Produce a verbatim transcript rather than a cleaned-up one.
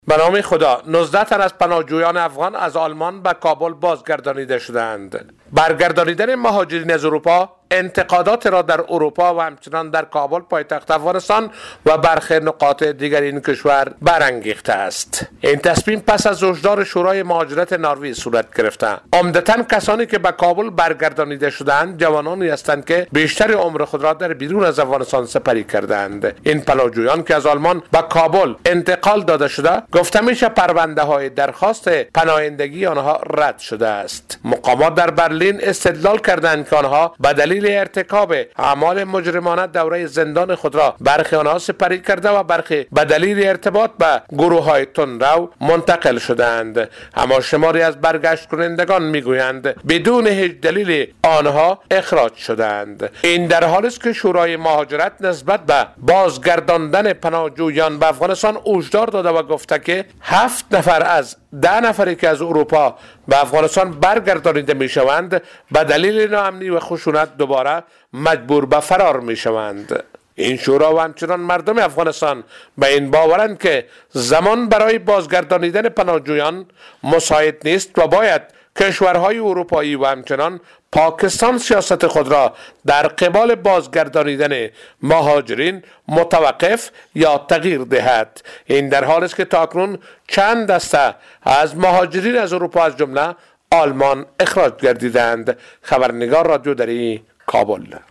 به نام خدا، نوزده تن از پناهجویان افغان از آلمان به کابل بازگردانیده شدند. برگردانیدن مهاجرین از اروپا انتقادات را در اروپا و همچنان در کابل پایتخت افغانستان و برخی نقاط دیگر این کشور برانگیخته است. این تصمیم پس از هشدار شورای مهاجرت نروژ صورت گرفته. عمدتاً کسانی که به کابل برگردانیده شدند جوانانی هستند که بیشتر عمر خود را در بیرون از افغانستان سپری کردند. این پناهجویان که از آلمان به کابل انتقال داده شده، گفته میشه پرونده های درخواست پناهندگی آنها رد شده است. مقامات در برلین استدلال کردند که آنها به دلیل ارتکاب اعمال مجرمانه دوره زندان خود را برخی آنها سپری کرده و برخی به دلیل ارتباط به گروه های تندرو منتقل شدند. اما شماری از برگشت کنندگان میگویند بدون هیچ دلیل آنها اخراج شدند. این در حالی است که شورای مهاجرت نسبت به بازگرداندن پناهجویان به افغانستان هشدار داده و گفته که هفت نفر از ده نفری که از اروپا به افغانستان برگردانیده می شوند به دلیل ناامنی و خشونت دوباره مجبور به فرار می شوند. این شورا و همچنان مردم افغانستان به این باورند که زمان برای بازگردانیدن پناهجویان مساعد نیست و باید کشورهای اروپایی و همچنان پاکستان سیاست خود را در قبال بازگردانیدن مهاجرین متوقف یا تغییر دهد. این در حالی است که تاکنون چند دسته از مهاجرین از اروپا از جمله آلمان اخراج گردیدند. خبرنگار رادیو دری کابل.